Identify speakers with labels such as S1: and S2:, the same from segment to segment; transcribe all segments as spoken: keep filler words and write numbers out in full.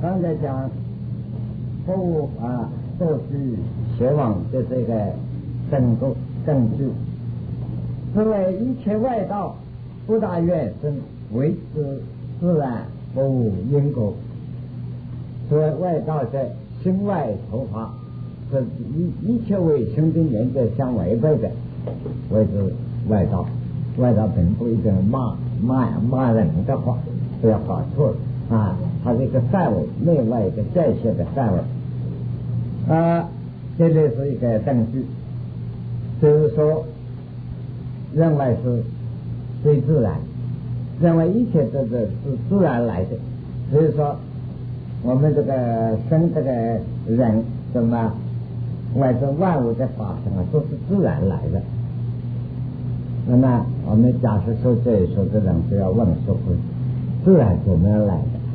S1: 刚才讲不啊，不是学往这是一个整个证据。所谓一切外道不大愿生，为之自然不无因果。所谓外道在心外头发，是一一切为生的原则相违背的，谓之外道。外道并不一定骂骂骂人的话，不要搞错了啊！它是一个范围，内外一个界限的范围啊。这里是一个证据，就是说认为是最自然，认为一切都是是自然来的。所以说我们这个生这个人什么外在万物的发生啊，都是自然来的。那么我们假设说这一说的人就要问说，自然怎么来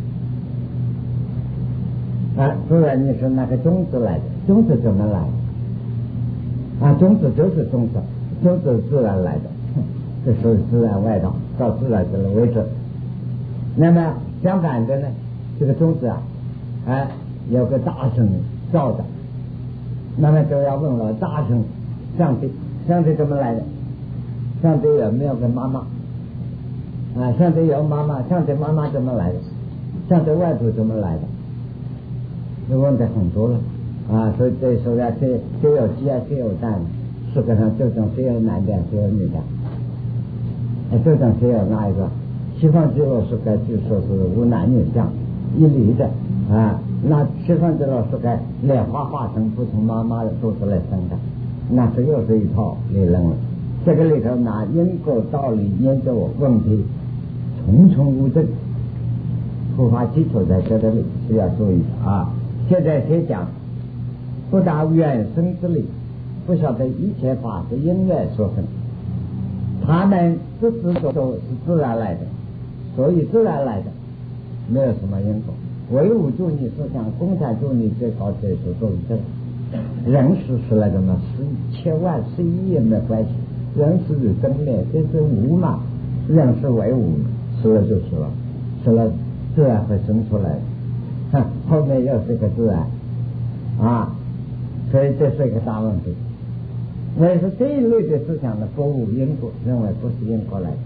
S1: 的啊？自然你说那个种子来的，种子怎么来的啊？种子就是种子，种子自然来的，这属于自然外道，到自然这个为准。那么相反的呢，这个种子啊，哎，有个大声造的，那么就要问了，大声上帝，上帝怎么来的？上帝有没有个妈妈啊？上帝有妈妈，上帝妈妈怎么来的？上帝外祖怎么来的？这问题很多了啊！所以这时候呀，谁谁有鸡啊，谁有蛋，世界上究竟谁有男的，谁有女的？哎，究竟谁有哪一个？西方极乐世界据说是无男女相，一离的啊。那西方极乐世界莲花化成不从妈妈的肚子来生的，那是又是一套理论了。这个里头拿因果道理研究问题重重无证，佛法基础在这里是要注意的啊。现在先讲不达远生之理，不晓得一切法是因缘所生，他们自始都是自然来的，所以自然来的没有什么因果。唯物主义思想、共产主义最高结束都是这个，人死死了的嘛，十千万、十亿也没关系。人死与生灭，这是无嘛，人是为无，死了就死了，死了自然会生出来的，后面又是一个自然啊，所以这是一个大问题。我也是这一类的思想的不无因果，认为不是因果来的。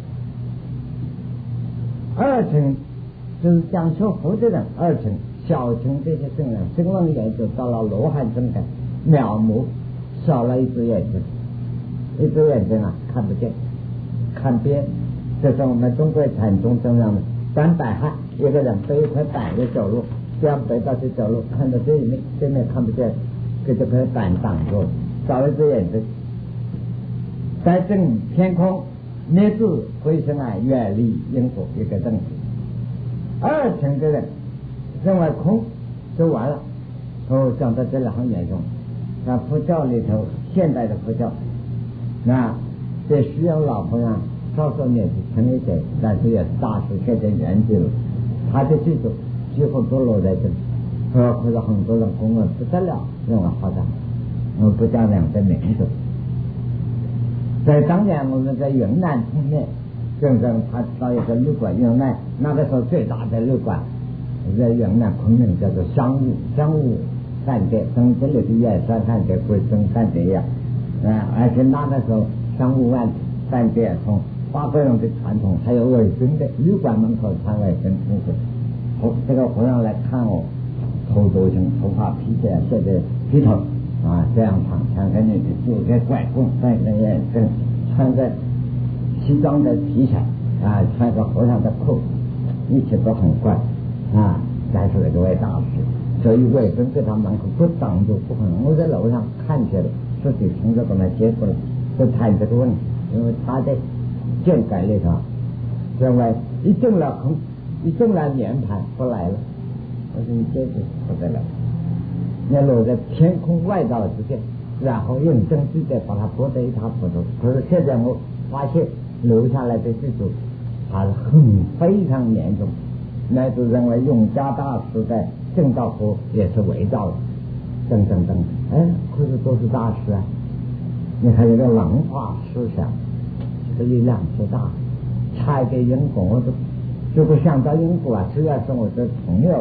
S1: 二层就是讲求佛的人，二层小层这些圣人，声闻眼就到了罗汉真感，渺目，少了一只眼睛。一只眼睛啊，看不见，看边，这是我们中国禅宗这样的三百汉，一个人背一块板子走路，这样背到去走路，看到这一面，这面看不见，给这块板挡住，少一只眼睛。在正天空，灭智回生啊，远离因果一个证据。二层的人认为空就完了，哦，讲到这里很严重。那佛教里头，现代的佛教。那这需要老朋友稍稍年纪轻一点，但是也是大师现在年纪了，他的这种几乎都落在这里，呃，或者很多人公认不得了，认为好像我不讲两个名字。在当年我们在云南碰面，真正他到一个旅馆，云南那个时候最大的旅馆在云南昆明叫做香雾香雾饭店，跟这里的燕山饭店、桂生饭店一样。啊，而且那个时候商务万饭店从华国人的传统，还有卫生的旅馆门口穿卫生服的，这个和尚来看我，头都型头发披起来，现在披头啊这样长，穿个那个做个拐棍，戴个眼镜，穿个西装的皮鞋啊，穿个和尚的裤，一切都很怪啊，但是那个位大师，所以卫生在他门口不挡住，不可能。我在楼上看起来自己从这个来接过来，就谈这个问题，因为他在建改里头认为一进了空，一进了年盘不来了，我说你这就不得了，你要落在天空外道之间，然后用证据的把它剥得一塌糊涂。可是现在我发现留下来的这种还是很非常严重，乃至认为永嘉大师的正道佛也是伪造的。等等等，哎，可是都是大师啊！你看这个文化思想，这个力量之大，差一点因果我都，如果想到因果啊，只要是我的朋友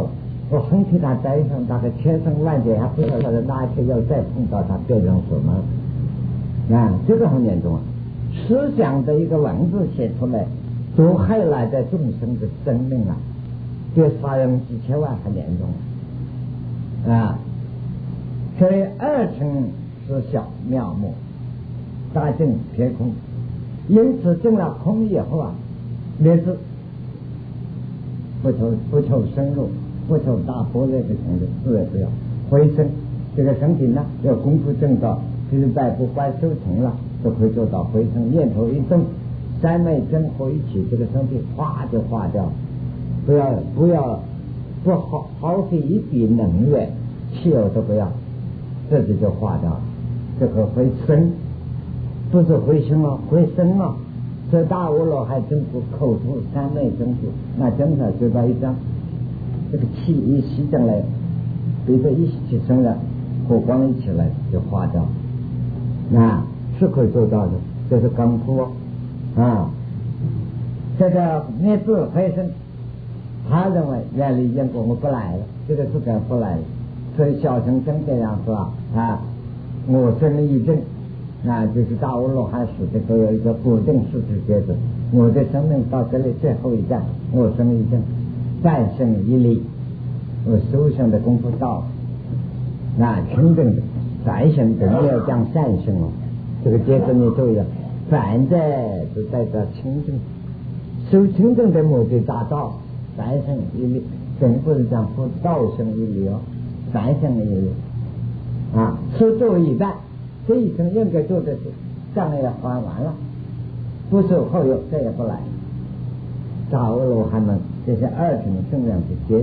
S1: 我横替他在上，大概千声万劫，还不知道他的哪一天要再碰到他变成什么啊？这个很严重啊！思想的一个文字写出来，毒害来的众生的生命啊，比杀人几千万还严重啊！所以二乘是小妙目，大正偏空，因此证了空以后啊，也是不求不求深入，不求大般若的程度，自然不要回升这个身体呢，要功夫正道，就是在不坏修成了，都可以做到回升。念头一动，三昧真火一起，这个身体化就化掉，不要不要不耗耗费一笔能源，汽油都不要，这就就化掉了。这个回升不是回升了，回升了。这大无罗汉真苦，口吐三昧真苦，那真的嘴巴一张，这个气一吸进来，鼻子一起升了，火光一起来就化掉，那是可以做到的，这是功夫啊。这个灭智回升，他认为远离因果我不来了，这个是该不来了，所以小乘真这样说啊啊，我生一正。那就是大无罗汉使的都有一个固定事实节奏，我的生命到这里最后一站，我生一正，再生一力，我修行的功夫到，那清正的反省的你要讲善行哦，这个节奏你注意了，反在就在这清正，修清正的目的达到，反省一力，并不是讲说道生一力哦，反省一力啊，是做一半。这一生应该做的事，障碍还完了，不受后有，再也不来。大无罗汉们这些二乘圣量的结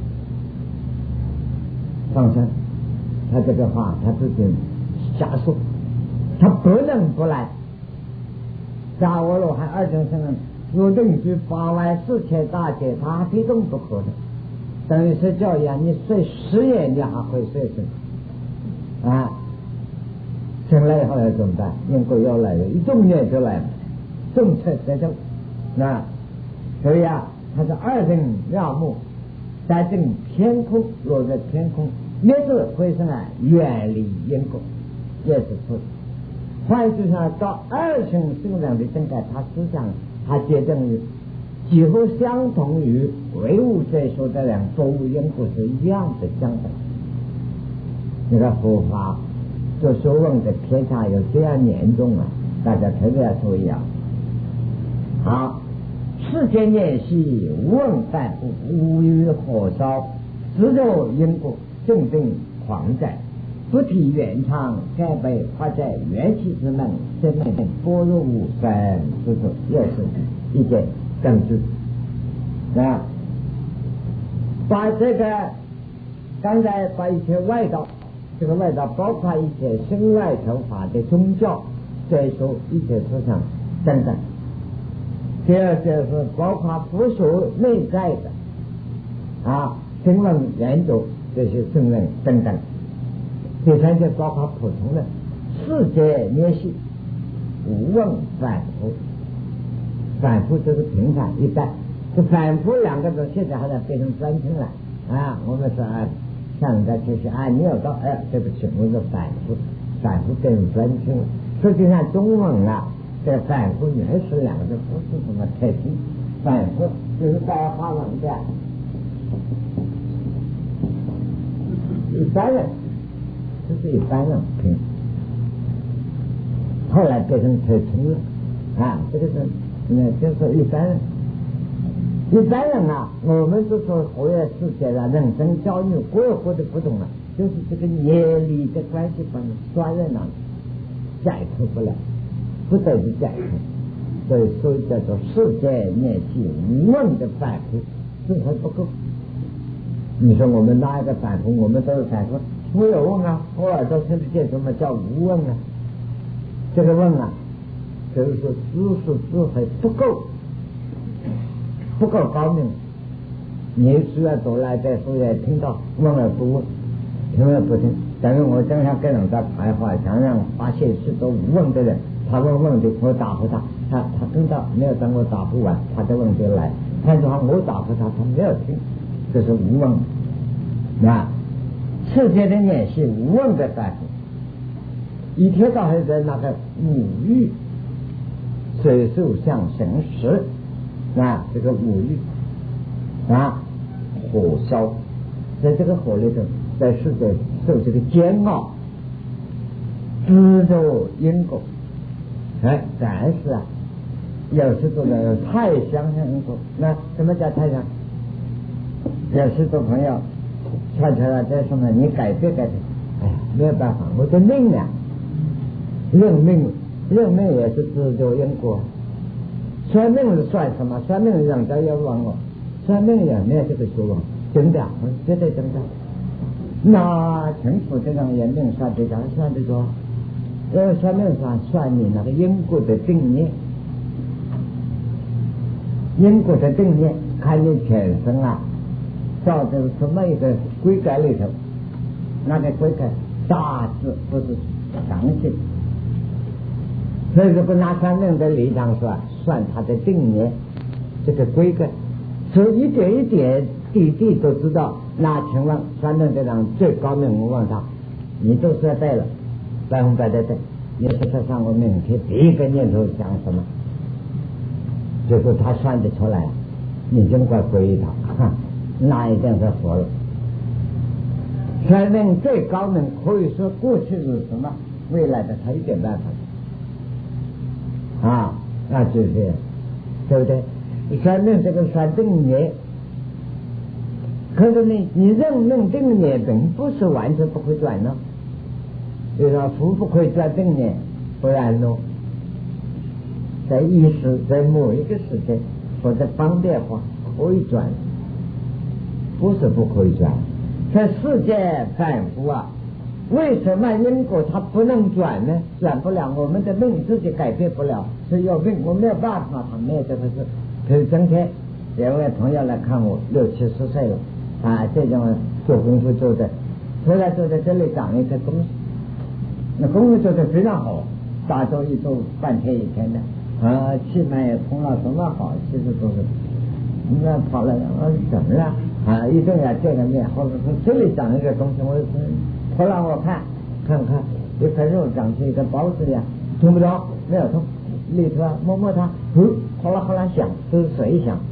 S1: 放生，他这个话他自己瞎说，他不能不来。大无罗汉二乘圣量若论据八万四千大劫，他非动不可的。等于是教养你睡十年你还会睡醒啊。醒来以后要怎么办？因果要来了，一动念就来了，动车在动，那所以啊，它是二乘妙目，三乘天空，落在天空，灭智回升啊，远离因果，也是错。换句话说，到二乘圣量的正改，他思想他结证于几乎相同于唯物这说的两作物因果是一样的相等。那个佛法。做学问的偏差有这样严重啊，大家特别要注意啊。好，世间念系问反复，无于火烧，只有因果正定狂在，不提原唱，该被化在元气之门，生命般若无三之处，又是一件正知啊。把这个刚才把一些外道。这个外道包括一切身外求法的宗教，再说一切思想等等。第二就是包括佛所内在的啊声闻缘觉这些声闻等等。第三就包括普通的世界念系，无问反复，反复就是平凡一般，这反复两个字现在好像变成专称了啊，我们说啊。像人家就是啊，你有到哎，对不起，我是反复，反复跟专称。实际上中文啊，这反复原始两个字不是什么特性，反复就是白话文的。一般人，这是一般人拼，后来变成特称了啊，这个是那就是一般人。一般人啊，我们就说活跃世界啊，人生教育各有各的不同了，就是这个业力的关系把你抓在那里，解脱不了，不得不解脱，所以所以叫做世界念系无问的反复，这还不够。你说我们哪一个反复？我们都是反复，没有问啊，我耳朵听得见什么叫无问啊？这个问啊，就是说知识智慧不够。不够高明，你需要走来在书也听到问而不问，听而不听，等于我经常跟人家谈话，想让发现许多无问的人，他问问题我答复他，他他听到没有等我答复完，他的问题来，换句话我答复他，他没有听，这是无问啊，世界的念是无问的大事，一天到晚在那个五欲水受相行识啊，这个五欲啊，火烧在这个火里头，在世界受这个煎熬，知道因果。哎，但是啊，有时候呢太相信因果。那什么叫太相？有许多朋友悄悄的在说呢，你改变改变，哎呀，没有办法，我的命啊，认命，认命也是知道因果。算命是算什么？算命人家要问我，算命也没有这个学问，真的，我绝对真的。那政府这种人命算得着，算得着。因为算命上算你那个因果的定念，因果的定念，看你前生啊，造成什么一个规格里头，那个规格大致不是详细。所以如果拿算命的立场说，算他的定念这个规格，所以一点一点滴滴都知道。那请问算命的人最高明，我问他，你都说对了，百分百的对，你是说上我明天第一个念头想什么？结果他算得出来，你尽管归于他，那一定是佛了。算命最高明，可以说过去是什么，未来的他一点办法啊，那就是这样，对不对？算命这个算定念，可是你你认命定念并不是完全不会转呢。就说福不可以转定念，不然呢，在一时在某一个时间或者方便化可以转，不是不可以转。在世界反复啊，为什么因果它不能转呢？转不了，我们的命自己改变不了，是有命我没有办法，他没有这回事。可是今天有位朋友来看我，六七十岁了啊，这种做功夫做的，突然就在这里长一个东西。那功夫做得非常好，大周一周半天一天的啊，气脉也通了，什么好，其实都是那跑了，我怎么了啊？一定要见个面，或者从这里长一个东西，我后来我看看看一块肉长出一个包子呀，痛不痛？没有痛，里头摸摸它，呼哗啦哗啦响，都是水响。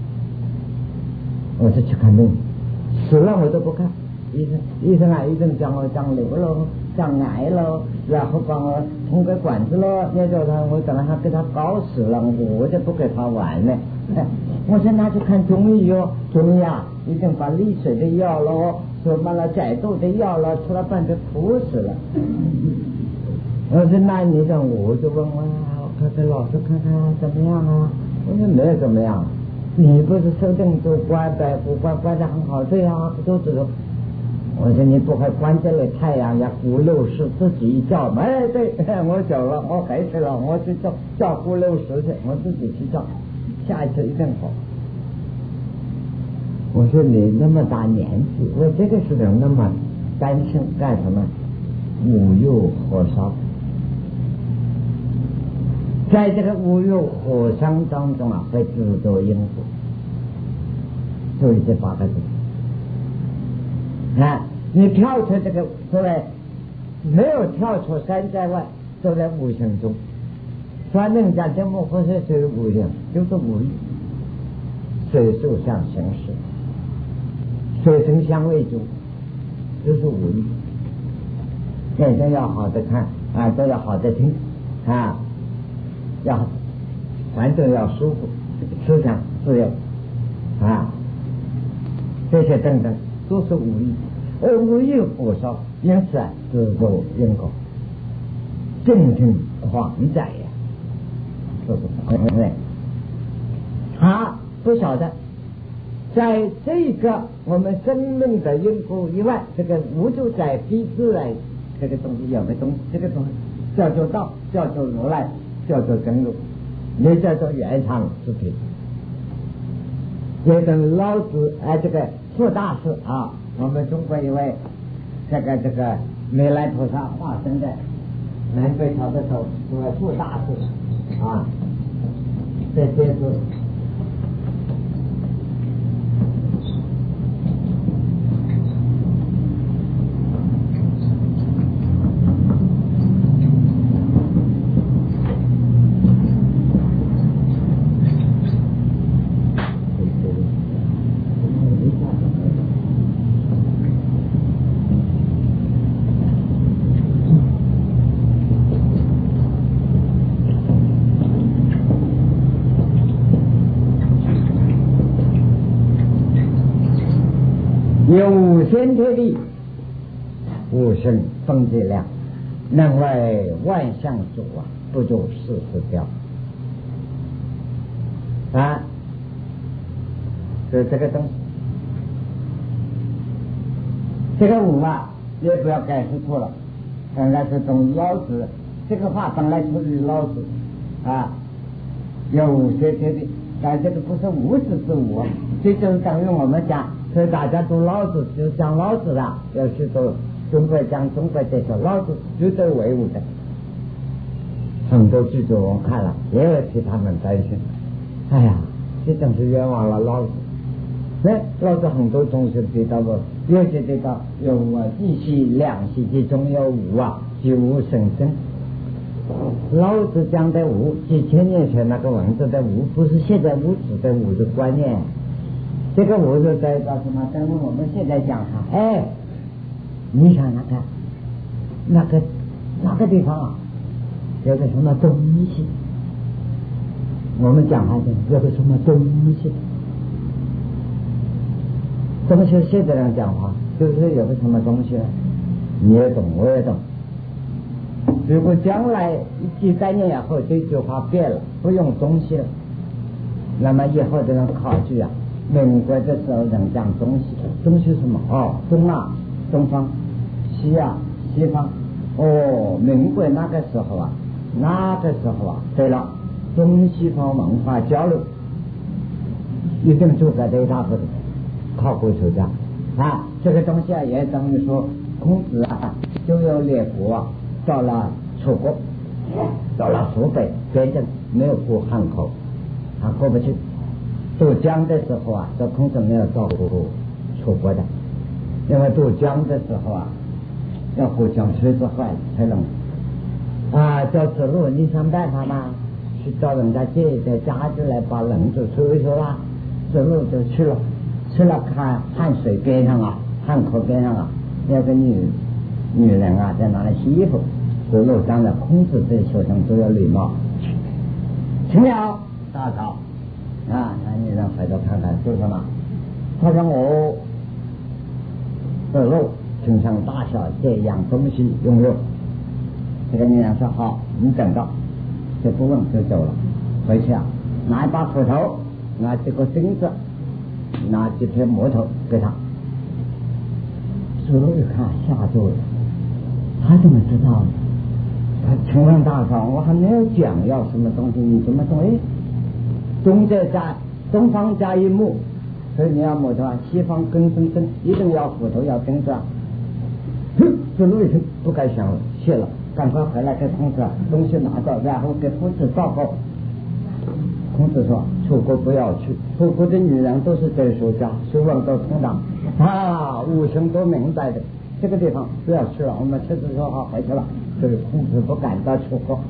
S1: 我就去看病，死了我都不看。医生医生啊，医生讲我长瘤了，长癌了，然后帮我通个管子了，那叫他，我等他给他搞死了，我就不给他玩了。我说那就看中医哟，中医啊，已经把利水的药了，什么了giải毒的药了，吃了半就苦死了。我说那你让我就问问啊，看看老师看看怎么样啊？我说没有怎么样，你不是受定都乖乖不乖乖的很好，对呀，不都知道。我说你不会关这里太阳呀，五六十自己一照，哎对，我走了，我回去了，我去照照五六十去，我自己去照，下一次一定好。我说你那么大年纪，我这个时候那么担心干什么？五欲火烧，在这个五欲火烧当中啊，会制作因果，注意这八个字。啊，你跳出这个所谓没有跳出山在外，都在无形中。算命讲这么回事，就是无形，就是无欲，水受相行识，水生相为主，就是无欲。眼睛要好的看，耳朵要好的听，啊，要反正要舒服，思想自由，啊，这些等等。都是无欲，而无欲火烧，因此啊，制作因果，正正狂哉呀，是不是？对，他不晓得，在这个我们生命的因果以外，这个无主宰非自然这个东西有个东西，这个东西叫做道，叫做如来，叫做真如，也叫做原常之体。也等老子哎、呃，这个傅大师啊，我们中国一位这个这个弥勒菩萨化身的南北朝的时候，这位傅大师啊，这些是先天地，无生风之量，能为万象主啊，不足四十标啊，是这个东西。这个五啊，也不要解释错了，应该是从老子这个话本来出自老子啊，有五先天地，但这个不是无始之无，这就是等于我们讲，所以大家读老子就讲老子了，要去读中国讲中国这些老子绝对唯物的。很多剧组我看了，也有替他们担心，哎呀，这真是冤枉了老子。那老子很多东西提到过，尤其提到有啊，一息两息其中有无啊，即无生生。老子讲的无，几千年前那个文字的无，不是现在无指的无的观念。这个无是在叫什么？但是我们现在讲它，哎，你想想看，那个那个地方啊，有个什么东西？我们讲它的有个什么东西？这么就现在人讲话，就是有个什么东西呢？你也懂，我也懂。如果将来几百年以后这句话变了，不用东西了，那么以后这种考据啊，民国的时候人讲东西，东西什么？哦，东啊，东方；西啊，西方。哦，民国那个时候啊，那个时候啊，对了，中西方文化交流一定就在这一大部分。考古学家啊，这个东西啊，也等于说孔子啊，就有列国啊，到了楚国，到了苏北边境，没有过汉口，他过不去。渡江的时候啊，这孔子没有到过楚国的，因为渡江的时候啊，要过江水之坏才能啊，叫子路，你想办法吧，去找人家借一点家具来把轮子吹一吹啦。子路就去了。去了看汉水边上啊，汉口边上啊，有个女女人啊，在那里洗衣服。子路讲的孔子对学生都有礼貌，请了大嫂啊，那女人回头看看说什么？他说我子路请上大小这样东西用用。这个女人说好，你等着，就不问就走了。回去啊，拿一把斧头，拿几个钉子。拿几片木头给他，子路一看吓住了，他怎么知道呢？他请问大嫂，我还没有讲要什么东西，你怎么懂？哎，东在加东方加一木，所以你要木头啊，西方跟跟跟，一定要斧头要钉子啊。子路一听不该想了，谢了，赶快回来给孔子东西拿到，然后给夫子报告。孔子说：“楚国不要去，楚国的女人都是哲学家，学问都通达，啊，五行都明白的。这个地方不要去了，我们妻子说好回去了。”所以孔子不敢到楚国。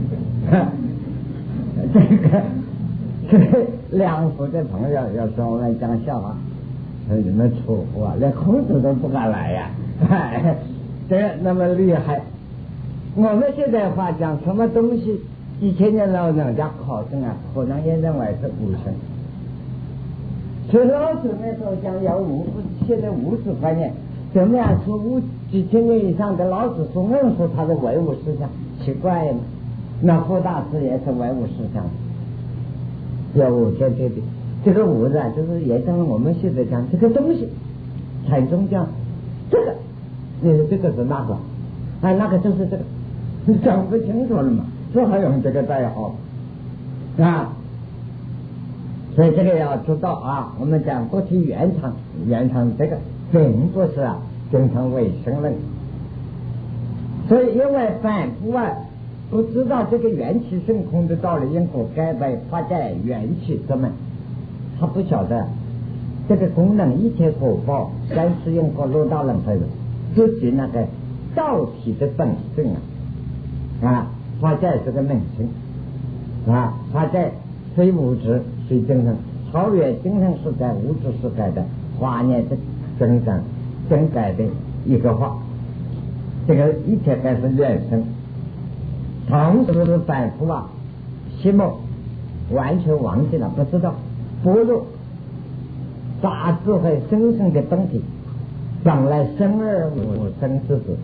S1: 这个，这个两湖的朋友要说我们讲笑话，说你们楚国连孔子都不敢来呀，这个那么厉害。我们现在话讲什么东西？几千年老人家考证啊，可能也认为是无生。所以老子那时候讲要无，现在无是观念，怎么样说无？几千年以上的老子说硬说他是唯物思想，奇怪吗？那傅大师也是唯物思想，有无天天地，这个无字啊，就是也像我们现在讲这个东西，禅宗讲这个，你说这个是那个，啊，那个就是这个，你讲不清楚了嘛？这还用这个代号啊？所以这个要知道啊，我们讲不提原厂，原厂这个并不是啊形成为生论。所以因为反复啊不知道这个元气生空的道理，因果该被发在元气之门，他不晓得这个功能一切果报三世因果六道轮回的，就是那个道体的本性啊啊。发在这个门性啊，发在非物质非精神，超越精神世界物质世界的华念的真正真改的一个话，这个一切该是原生，同时是反复啊，心目完全忘记了，不知道不入大智慧深深的本体， 将来生而无生之子，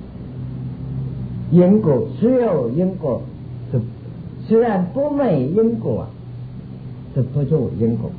S1: 因果只有因果是虽然不昧因果，是不住因果，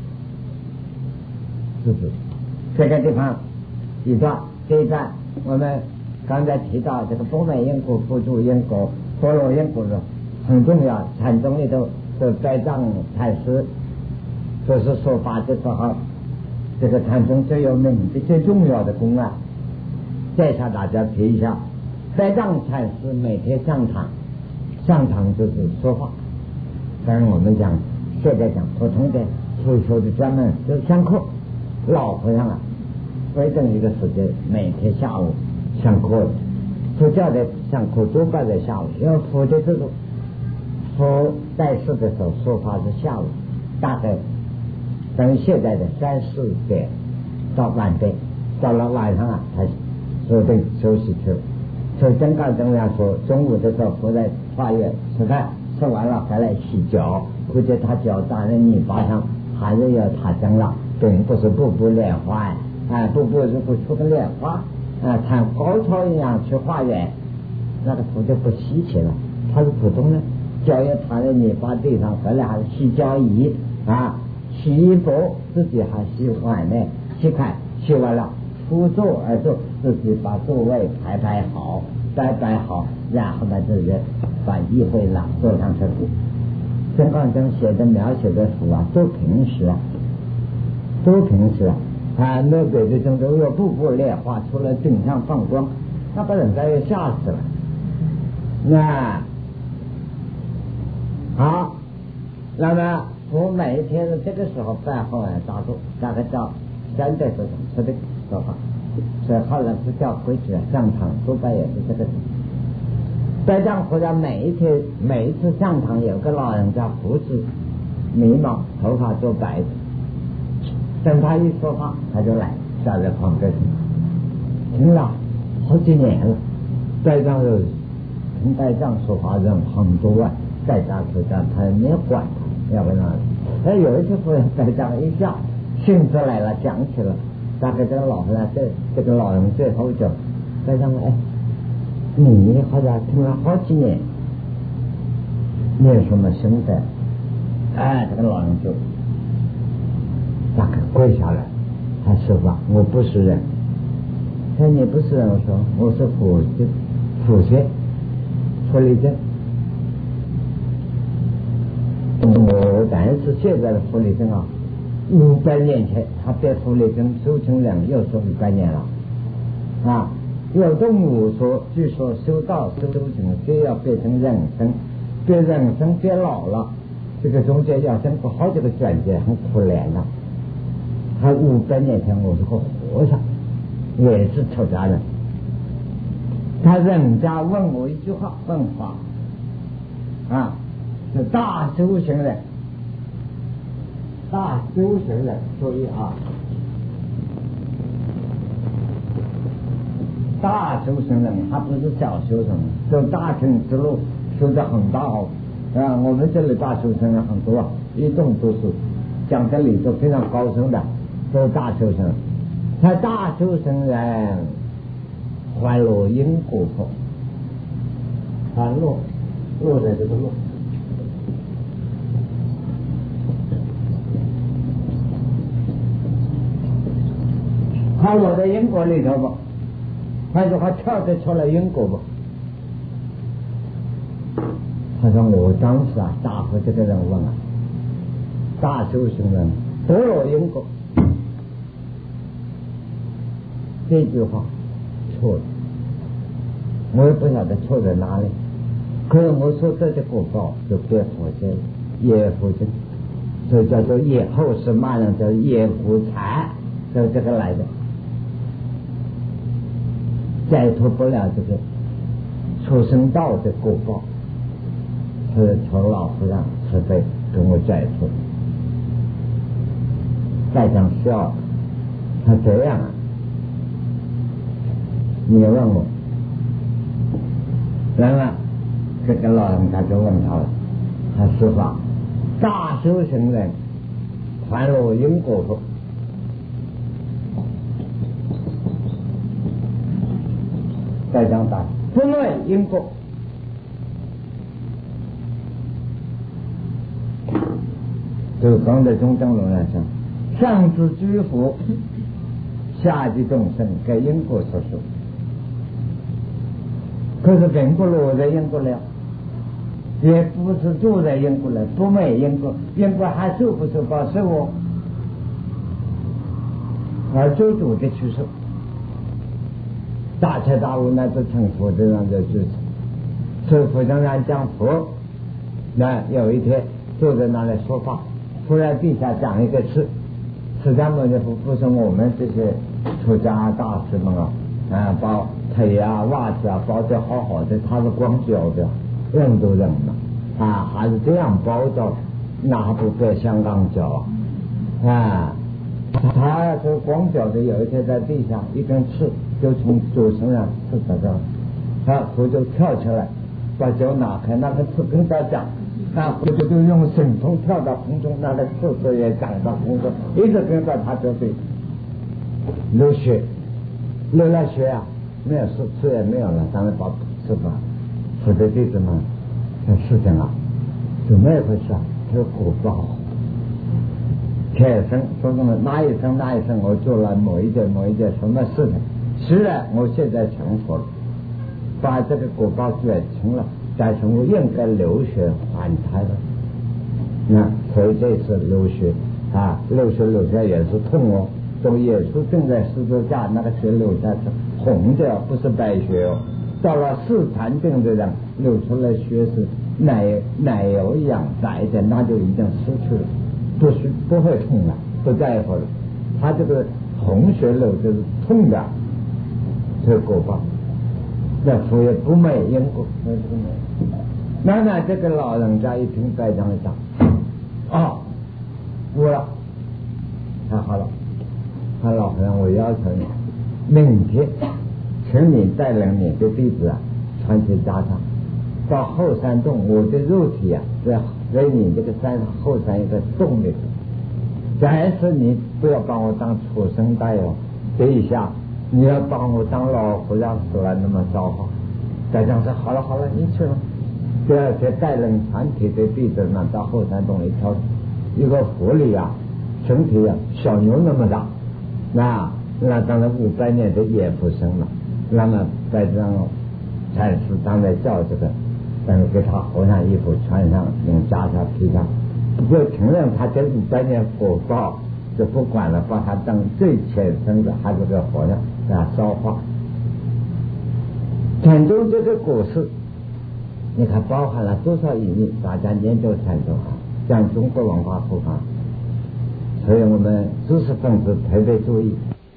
S1: 是不是？这个地方一段这一段，我们刚才提到这个不昧因果、不住因果、多落因果的很重要。禅宗里头的白藏禅师就是说法的时候，这个禅宗最有名的、最重要的公案，再向大家提一下。白藏禅师每天上堂，上堂就是说话。当然我们讲现在讲普通的退休的专门就是上课，老和尚啊，规定一个时间，每天下午上课，佛教的上课多半在下午，因为佛的这种佛在世的时候说法是下午，大概等现在的三四点到晚点，到了晚上啊才说定休息去了。所以真刚中央说，中午的时候佛在花园吃饭，吃完了回来洗脚，估计他脚打在泥巴上，还是要踏针了，并不是步步莲花呀，啊，步步如果出个莲花啊，像高超一样去花园，那个佛就不稀奇了。他是普通的，脚也踏在泥巴地上，回来还是洗脚仪啊，洗衣服自己还洗碗呢，洗筷洗完了。扶坐而坐，自己把座位排排好，摆摆好，然后呢，自己把衣服朗坐上去。真刚正写的描写的书啊，都平时啊，都平时啊，啊，那北的中都有步步莲花出来顶上放光，那把人家又吓死了。那好，那么我每一天的这个时候饭后啊，打坐，大概到三点多钟吃的。说法，所以后来是叫回去上堂，多半也是这个。白藏和尚每一天每一次上堂，有个老人家胡子迷茫，头发都白的，等他一说话，他就来站在旁边听了好几年了。白藏有听白藏说话人很多啊，白藏和尚他没有管他，要不然他有一次忽然白藏一下兴致来了，讲起了。大概这个老和尚，这这个老人最后就在上面，哎，你好像听了好几年，你有什么心得？哎，这个老人就大概跪下来，他说吧，我不是人。他说你不是人，我说我是佛的佛学佛理真。我当然是现在的佛理真啊。五百年前，他被佛理真修成人，又说五百年了啊！有动物说，据说修道修成就要变成人生，变人生变老了，这个中间要经过好几个转折，很可怜的。他五百年前我是个和尚，也是出家人。他人家问我一句话，问话啊，是大修行人。大修行人，注意啊！大修行人，他不是小修行人，走大乘之路修得很大哦。啊，我们这里大修行人很多啊，一动都是讲的理都非常高深的，都是大修行人。他大修行人还落因果佛，还落落在这个落。他落在因果里头不，换句话跳得出来因果不？他说我当时啊，答复这个人问啊，大修行人都落因果，这句话错了，我也不晓得错在哪里。可是我说这些果报就别佛经，也佛经，所以叫做也后世骂人叫也佛禅，就这个来的。解脱不了这个出生道的果报，是求老和尚慈悲跟我解脱。再讲笑，他这样啊，你问我，然后这个老人家就问他了，他师父，大修行人还落因果佛。 再讲大不昧因果，就刚才中正论来讲，上至居佛，下及众生，给因果所说。可是并不落在因果了，也不是住在因果了，不昧因果，因果还受不受报受哦，而最主的去受。大彻大悟那是成佛这样的就是所以佛常常讲佛，那有一天坐在那里说话，突然地下讲一个事，释迦牟尼佛不是我们这些出家大师们啊，啊把腿啊袜子啊包得好好的，他是光脚的，认都认了啊，还是这样包着，那还不被香港脚啊？他是光脚的，有一天在地上一根刺就从左身上刺到这，他佛就跳起来把脚拿开，那个刺跟他讲，那佛就就用神通跳到空中，那个刺刺也长到空中，一直跟到他这里流血，流了血啊，没有刺刺也没有了，当然把刺吧，佛的弟子们这事情啊，怎么一回事啊？他说果报。天生说什么哪一生哪一生我做了某一件某一件什么事情，是的，我现在成佛了，把这个果报转成了，但是我应该流血还他的，那所以这次流血啊，流血流下也是痛哦。从耶稣正在十字架，那个血流下是红的，不是白血哦。到了四禅定的人流出来血是奶奶油一样白的，那就已经失去了。不是不会痛了，不在乎了。他这个红血流就是痛的，这个果报。那佛也不昧因果，不昧。那那这个老人家一听白讲一讲，哦，悟了，太好了。他老和尚，我要求你，明天请你带领你的弟子啊，传去家上，到后山洞，我的肉体啊，在在你这个山后山一个洞里头，但是你不要把我当畜生待哦，这一下你要把我当老和尚死了那么造化。再讲说好了好了，你去了。第二天带领团体的弟子们到后山洞里头，一个狐狸啊，身体啊小牛那么大，那那当然五百年的野夫生了。那么在这样禅师当在叫这个。但是给他和尚衣服穿上，用袈裟披上，不过承认他这五百年果报就不管了，把他当最浅深的还是个和尚给他烧化。禅宗这个果实，你看包含了多少意义？大家研究禅宗啊，讲中国文化复发，所以我们知识分子特别注意。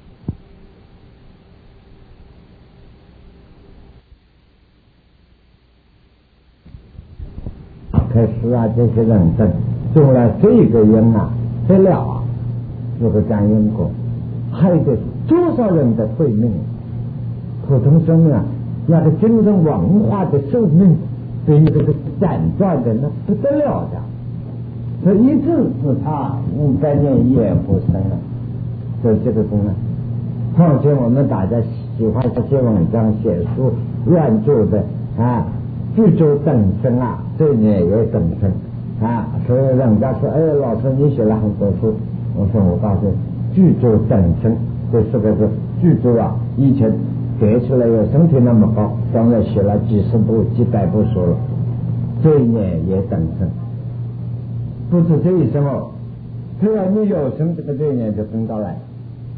S1: 可是啊，这些人等种了这个因啊，这了啊，这个讲因果，害的多少人的慧命，普通生命啊，那个精神文化的寿命比这个斩断的那不得了的，这一直是他五百年也不生了，所以这个功能。况且我们大家喜欢写文章、写书、乱做的啊。具足等身啊，这年也等身啊，所以人家说，哎，老师你写了很多书，我说我告诉你，具足等身，这四个字，具足啊，以前叠出来有身体那么高，当然写了几十部、几百部书了，这一年也等身，不止这一生哦，只要你有生，这个这一年就跟到来。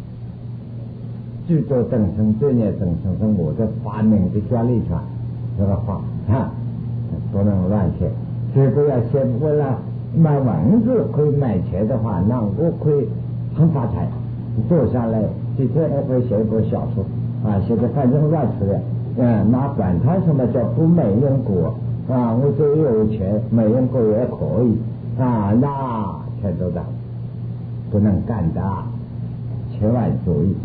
S1: 具足等身，这一年等身是我的发明的专利权。这个话啊，不能乱写。如果要写为了买文字可以买钱的话，那我可以很发财。坐下来几天我会写一部小说啊，写的反正乱出来，嗯，哪管他什么叫不昧因果啊，我只要有钱，昧因果也可以啊，那全都的不能干的，千万注意。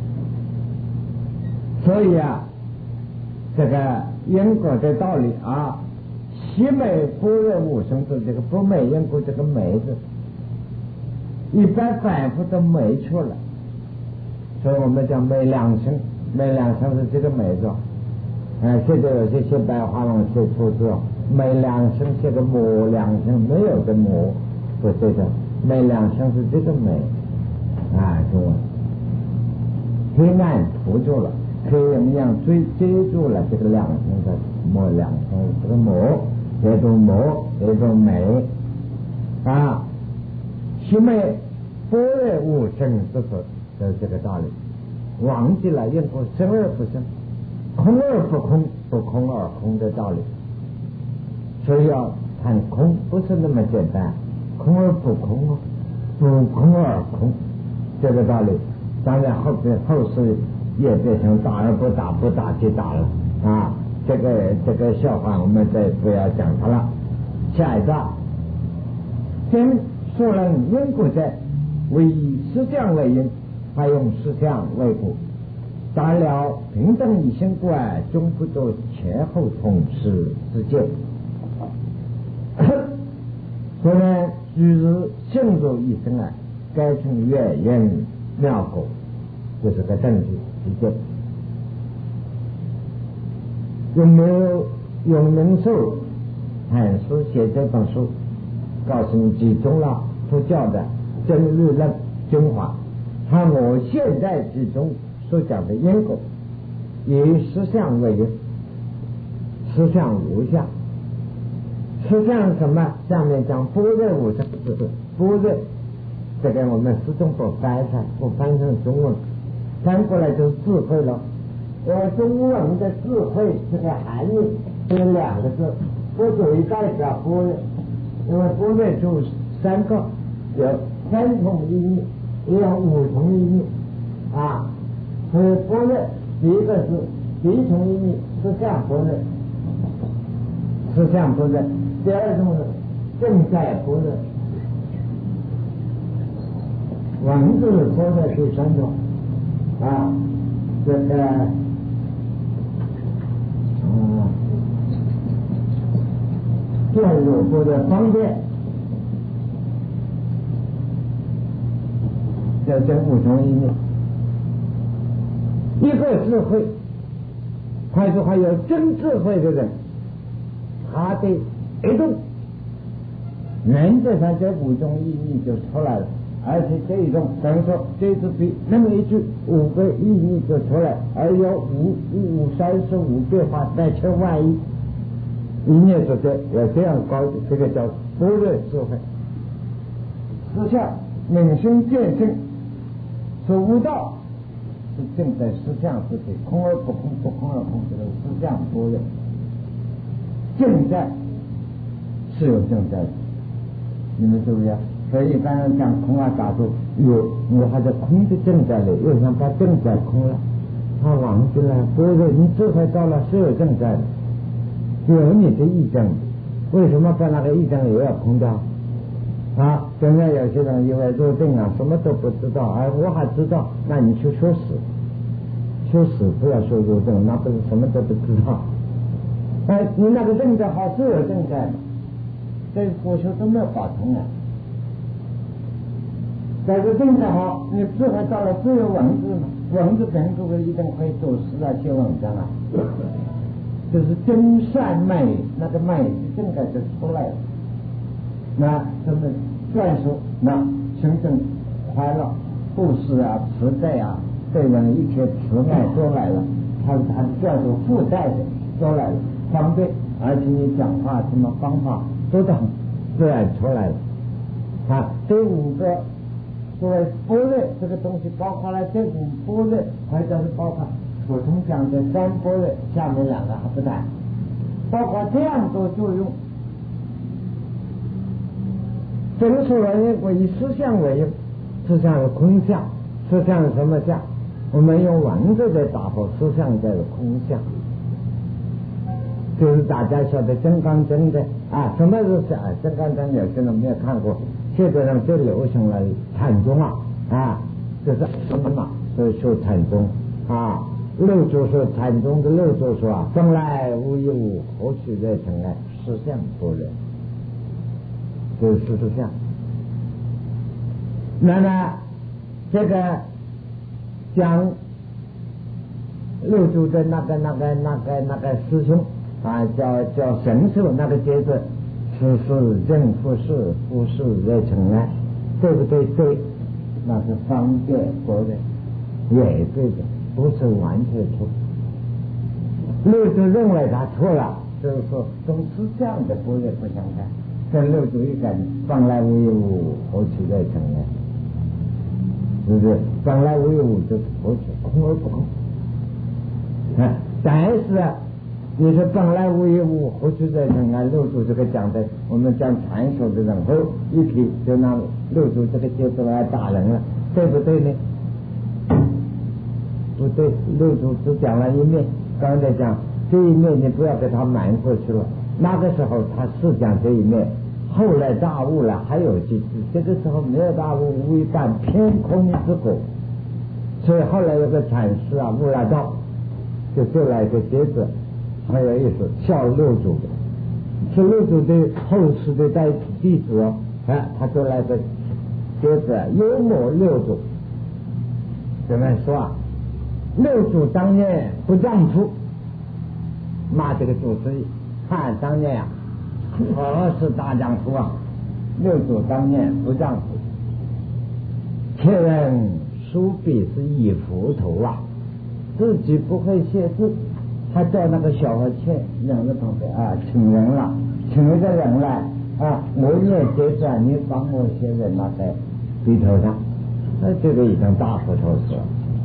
S1: 所以啊，这个因果的道理啊，习美般若无生字，这个不昧因果这个昧字，一般反复都没出来，所以我们讲昧两生，昧两生是这个昧字， 呃，现在有些写白话文写错字，每两声写个模两声，没有个模，不对的，每两声是这个美啊，是吧？黑暗涂住了，黑人样追追住了这个两声的模两声，这个模这种模这种美啊，其美般若无生之时，就是这个道理。忘记了因果生而不生，空而不空，不空而空的道理。所以要看空，不是那么简单，空而不空哦，不空而空，这个道理。当然后边后世也变成打而不打，不打即打了啊！这个这个笑话我们再不要讲它了。下一章，先说了因果在，为实相为因，还用实相为果。达了平等一心观，终不做前后同时之见。虽然居日性入一生来，该成原因妙果，这是个证据意见。有没有用明寿阐释写这本书，告诉你集中了佛教的真理论精华。他我现在集中所讲的因果，以实相为因，实相无相。实相什么？下面讲般若无生，就是般若。这个我们始终不翻译，不翻成中文，翻过来就是智慧了。呃，中文的智慧这个含义有两个字，我作为代表般若，因为般若就三个，有三重意义，也有五重意义啊。所以般若第一个是第一重意义，实相般若，实相般若；第二种是正在般若。文字说的第三种啊，这个嗯，电入或者方便，这这五种意义。一个智慧，还说还有真智慧的人，他的一动，原则上这五种意义就出来了。而且这一种等于说这次比那么一句五个意义就出来，而有五五三十五变化百千万亿，一念之间有这样高的，这个叫般若智慧。实相明心见性，说悟道是正在实相之体，空而不空，不空而空，这个实相般若。正在是有正在的，你们注意啊。所以一般人讲空啊，打住有我还在空的正在里，又想把正在空了，他忘记了般若，你智慧到了是有正在的，有你的意证，为什么把那个意证也要空掉啊？现在有些人以为入定啊，什么都不知道，而我还知道，那你去说死，说死不要说入定，那不是什么都不知道。哎，你那个正在好是有正在的，这佛学都没有搞通啊。在这正在好，你智慧到了只有文字嘛，文字本身一定可以做诗啊，写文章啊，就是真善美，那个美正在就出来了。那什么专说那真正快乐、布施啊、慈悲啊，对人一切慈爱都来了，他他专说附带的都来了，方便，而且你讲话什么方法都很自然出来了。啊，这五个。所谓般若这个东西，包括了这五般若，或者是包括普通讲的三般若，下面两个还不谈，包括这样多作用。真实为因，我以实相为因，实相是空相，实相是什么相？我们用文字来打破实相叫做空相，就是大家晓得金刚经的啊，什么是假？金刚经有些人没有看过。现在人就流行了禅宗啊，啊，就是什么嘛，所以说禅宗啊，六祖说禅宗的六祖说啊，生来无一物，何取再成来？实相般若，就是实相。那么这个讲六祖的那个那个那个那个师兄啊，叫叫神兽那个节子，是是正复是复是在成安，对不对？对，那是方便国的，也对的，不是完全错。六祖认为他错了，就是说跟思想的不也不相干。跟六祖一感，本来无一物，何处在成安？是不是？本来无一物就是何处空而不空。啊，但是啊，你说本来无一物，何处在成安？六祖这个讲的，我们讲传说的人后一批就拿六祖这个节奏来打人了，对不对呢？不对，六祖只讲了一面，刚才讲这一面你不要给他瞒过去了。那个时候他是讲这一面，后来大悟了还有几次，这个时候没有大悟，无一半偏空之果，所以后来有个禅师啊，悟了道，就做了一个节子，很有意思，笑六祖的，是六祖的后世的代弟子哦，哎，他做了一个节子，幽默六祖，怎么说啊？六祖当年不丈夫，骂这个祖师爷，看当年呀、啊，可是大丈夫啊！六祖当年不丈夫，切人书笔是一幅头啊，自己不会写字，他叫那个小和切两个同学啊，请人了，请一个人来啊，我念节子，你帮我写在那个笔头上，那这个已经大佛头死了。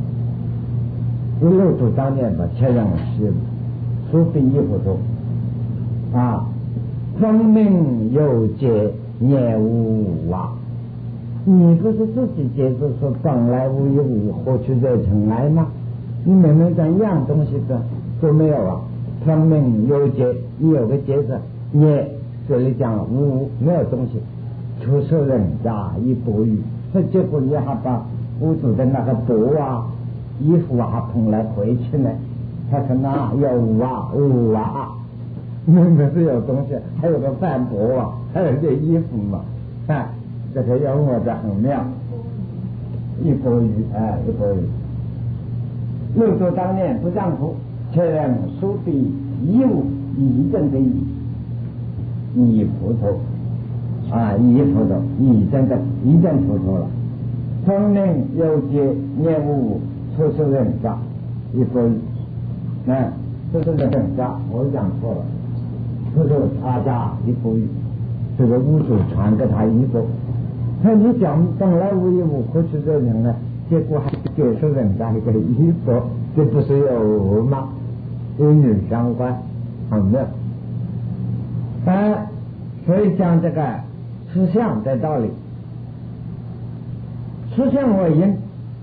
S1: 六祖当年把切人是书笔一幅头啊，分明有节也无啊！你不是自己解释说本来无一物，何处在尘埃吗？你明明讲一样东西的都没有啊！分明有节，你有个节字，也这里讲无没有东西，出手人家一钵鱼，这结果你还把屋主的那个钵啊、衣服啊捧来回去呢？他说那有无啊，无啊！明明是有东西，还有个饭钵啊，还有件衣服嘛，看这个幽默的很妙，一钵鱼，哎，一钵鱼。六祖当年不丈夫，却让书笔一物一正的一，一斧头啊，一斧头，一正的一正斧头了。分明有节念物，出手人家一钵鱼，那这是人家，我讲错了。出手他家一钵鱼，这个屋主传给他一钵。那你讲本来无一物，何处在人呢？结果还接受人家一个衣钵，这不是有吗？与女相关，很妙。啊，所以讲这个思想的道理，思想为因，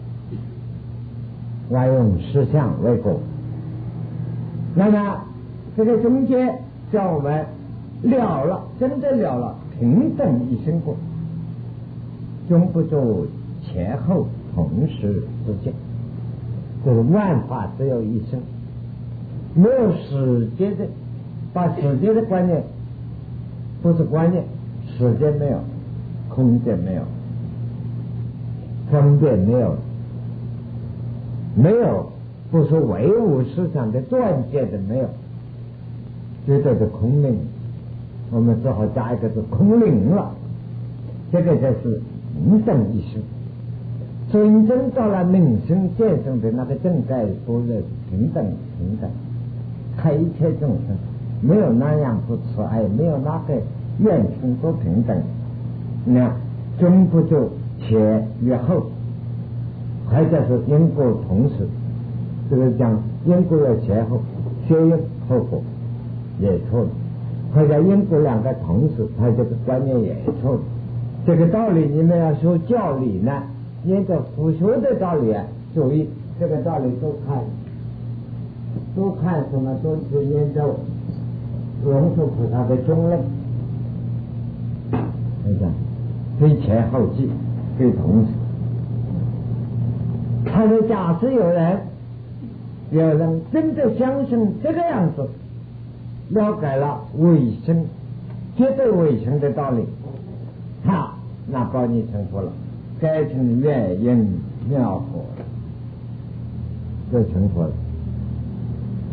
S1: 要用思想为果。那么这个中间叫我们了了，真的了了，平等一生果，终不住前后同时之间，这个万法只有一生，没有时间的，把时间的观念不是观念，时间没有，空间没有，分别没有，没有不是唯物思想的断见的没有，绝对是空灵，我们只好加一个是空灵了，这个就是平等一生。真正到了明生见生的那个正盖般若平等平等，看一切众生没有那样不慈爱，没有那个愿心不平等，那终不就前与后，或者是因果同时，这个讲因果有前后，先因后果也错了，或者因果两个同时，他这个观念也错了。这个道理你们要说教理呢，沿着佛学的道理啊，注意这个道理都看，都看什么？都是沿着龙树菩萨的中论，你看，非前后继，非同时。他说，假设有人，有人真的相信这个样子，了解了伪生，绝对伪生的道理，他那把你成佛了。该成愿因妙佛，就成佛了。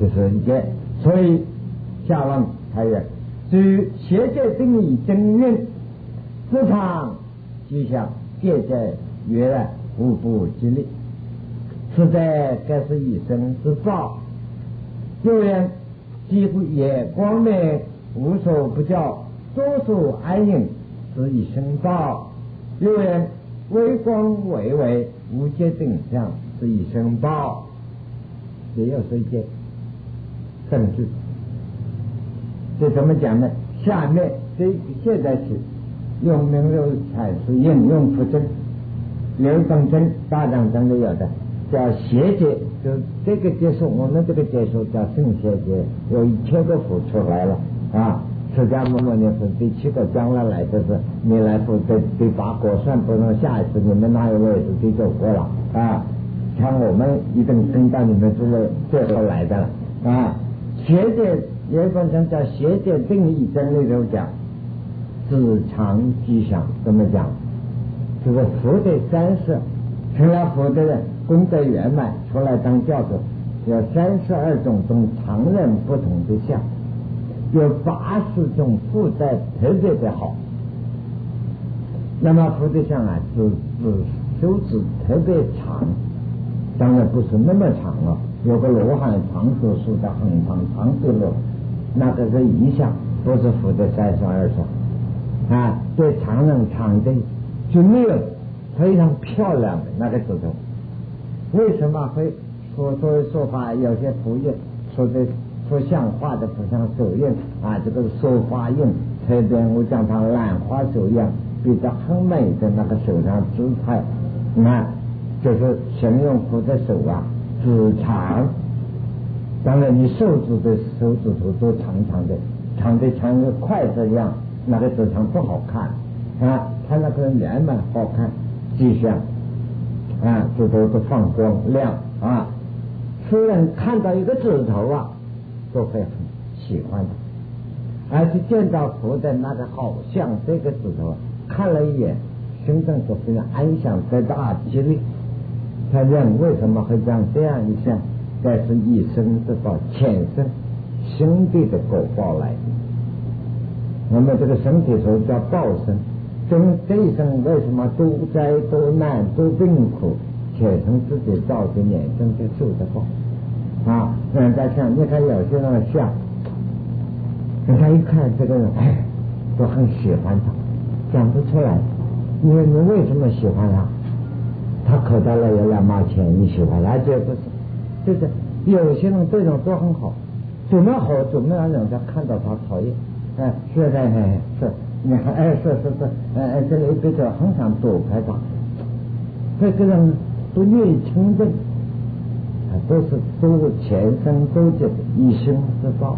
S1: 就是一个。所以下文还有据邪界定义真运自常吉祥借在悦来无不吉利，是在该是一生之报。有人几乎也光明无所不教，多数安隐是一生报。有人微光微微无界定向是一生报。也有是一些证据。这怎么讲呢？下面这现在是用名流阐释应用附证，有一本经大藏经里有的叫邪界，就这个接受我们这个接受叫圣邪界，有一千个符出来了啊。释迦牟尼佛第七个将来来的是弥勒佛的第八个，算不能下一次你们哪一位是第九个了啊？像我们一定跟到你们这位最后来的了啊。邪界有一本经叫邪界定义真理中讲自常吉祥，怎么讲？就是福的三世，成了福的人功德圆满出来当教主，有三十二种中常人不同的相，有八十种福德特别的好。那么福德相啊，是是手指特别长，当然不是那么长了，有个罗汉长手术的很长长的路，那个是一项，不是福德三十二项啊。对常人长的就没有非常漂亮的那个指头。为什么会说说说法有些符印说的说像画的不像手印啊？这个手花印特别我讲它兰花手一样，比较很美的那个手上姿态，那就是形容符的手啊指长。当然你手指的手指头都长长的，长的像个筷子一样，那个指长不好看啊，它那个圆满好看吉祥啊，指头都放光亮啊。虽然看到一个指头啊都会很喜欢它，而且见到佛的那个好像这个指头看了一眼心中就非常安详得大吉利。他人为什么会讲这样一项？这是一生之报，前生兄弟的果报来的。我们这个身体说叫报生，这这一生为什么多灾多难多病苦，前生自己造的孽生就受的报啊。人家像你看有些人像，人家一看这个人哎都很喜欢他，讲不出来，你你为什么喜欢他？他口袋里有两毛钱，你喜欢他就不是，就是有些人对人都很好，怎么好怎么让人家看到他讨厌，哎，是的，哎是，你看，哎是是是，哎这里一个很想躲开他，这个人都愿意称赞，都是都前生都结的一生之报，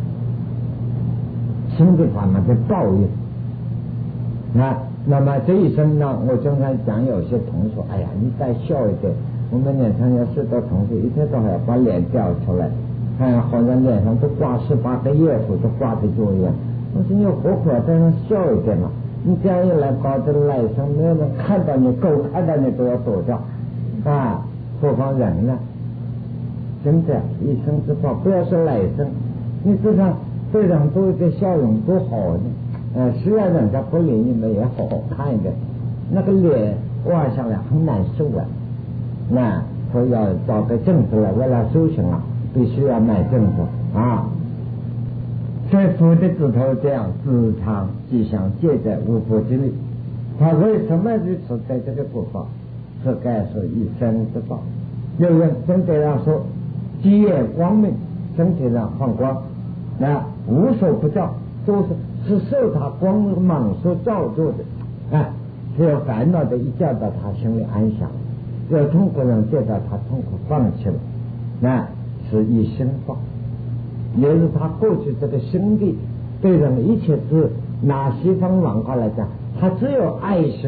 S1: 兄弟法嘛的报应啊。那么这一生呢，我经常讲，有些同学，哎呀，你再笑一点。我们脸上有许多同学一天到晚把脸掉出来，看好像脸上都挂十八个叶子，都挂的就一样。我说你活泼在那笑一点嘛，你这样一来搞得来生没有人看到你，狗看到你都要躲掉啊！何况人呢？真的，一生之报，不要说来生，你至少对人都一个笑容多好呢。呃，虽然人家不理你们也好看一点，那个脸望下来很难受啊。那所以要找个正子来，为了修行啊，必须要买正子啊。所以佛的指头这样自常吉祥借在无佛之力，他为什么如此在这个部分？是该是一生之报。有人真的要说，基业光明，身体上放光，那无所不照，都是。是受他光芒所造作的，啊，只有烦恼的一觉到他心里安详，有痛苦人见到他痛苦放弃了，那是一生报，也是他过去这个兄弟对人一切是拿西方文化来讲，他只有爱心，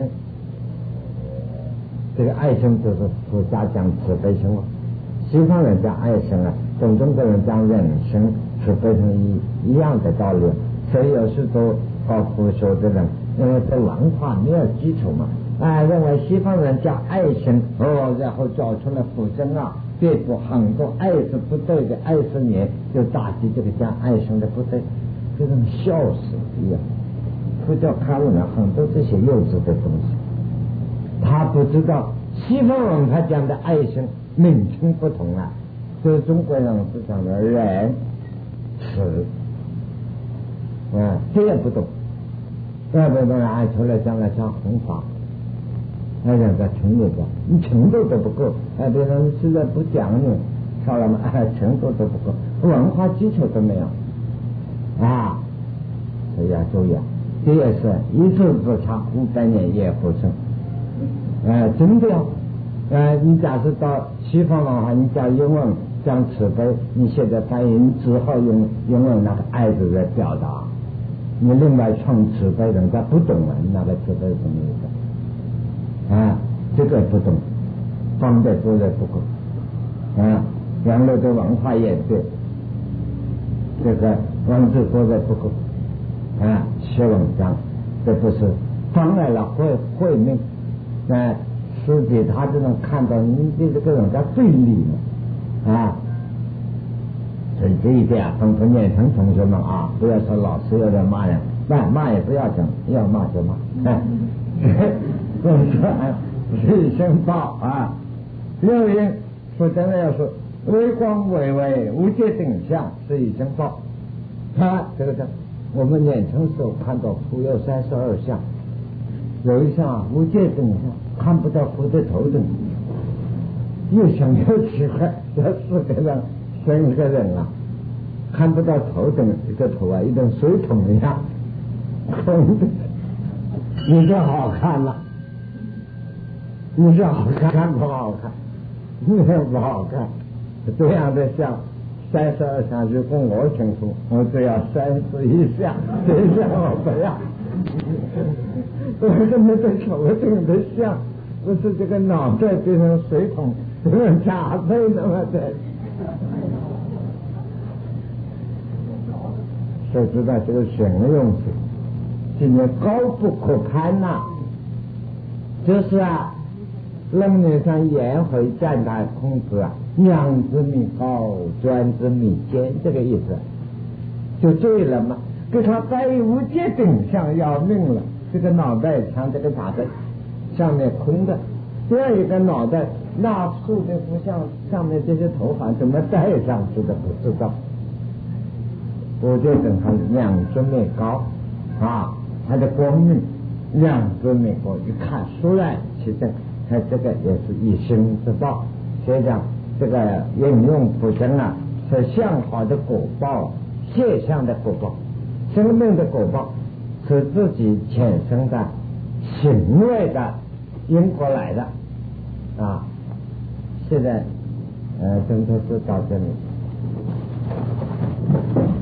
S1: 这个爱心就是佛家讲慈悲心了，西方人讲爱心啊，跟中国人讲人心是非常一一样的道理。所以有许多搞佛学的人，因为这文化没有基础嘛，啊，认为西方人讲爱心，哦，然后找出了佛经啊， 这部很多爱是不对的，爱是你就打击这个家爱生的不对，就跟笑死一样。佛教开悟了很多这些幼稚的东西，他不知道西方文化讲的爱生名称不同啊，就是中国人是讲的仁慈啊，这也不懂。外国人爱出来将来讲弘法，那讲在程度上，你程度都不够，哎，别人实在不讲究，少了嘛，哎，程度都不够，文化基础都没有啊，所以要注意啊，这也是一字之差，五百年也不成。呃，真的要，呃，你假设到西方文化，你讲英文讲慈悲，你现在翻译，你只好用英文那个爱字来表达。你另外创慈悲，人家不懂啊，那个慈悲是什么意思？啊，这个不懂，方便做的不够啊，人类的文化也对，这个文字做的不够啊，写文章这不是妨碍了会会命，那实际他就能看到你这个人家对立嘛啊。所以这一点啊，吩咐年轻同学们啊，不要说老师有点骂人，骂骂也不要讲，要骂就骂。哎，所以说随身报啊，六因说真的要说微光微微无界定向随身报。他这个的，我们年轻时候看到佛有三十二相，有一项无界定向，看不到佛的头顶，又想又奇怪，这四个人。生一个人啊，看不到头顶，一个头啊，一根水桶一样空的，你这好看了，你这好看不好看？你这不好看，这样的像三十二相，如果我清楚，我只要三十一相，这相我不要。我跟那个头顶的像，不是这个脑袋变成水桶，这个假背那么的。就知道这个形容词，今年高不可攀呐、啊，就是啊，论语上颜回赞叹孔子啊，仰之弥高，专之弥坚，这个意思就对了嘛。给他在无界顶上要命了，这个脑袋像这个大的，上面空的，这样一个脑袋，那树的不像上面这些头发怎么戴上去的不知道。我就等他两尊面高啊，他的光明两尊面高，一看倏然起正，他这个也是一心之道。所以讲这个应用不真啊，是向好的果报，现象的果报，生命的果报是自己产生的行为的因果来的啊。现在呃，真的是到这里。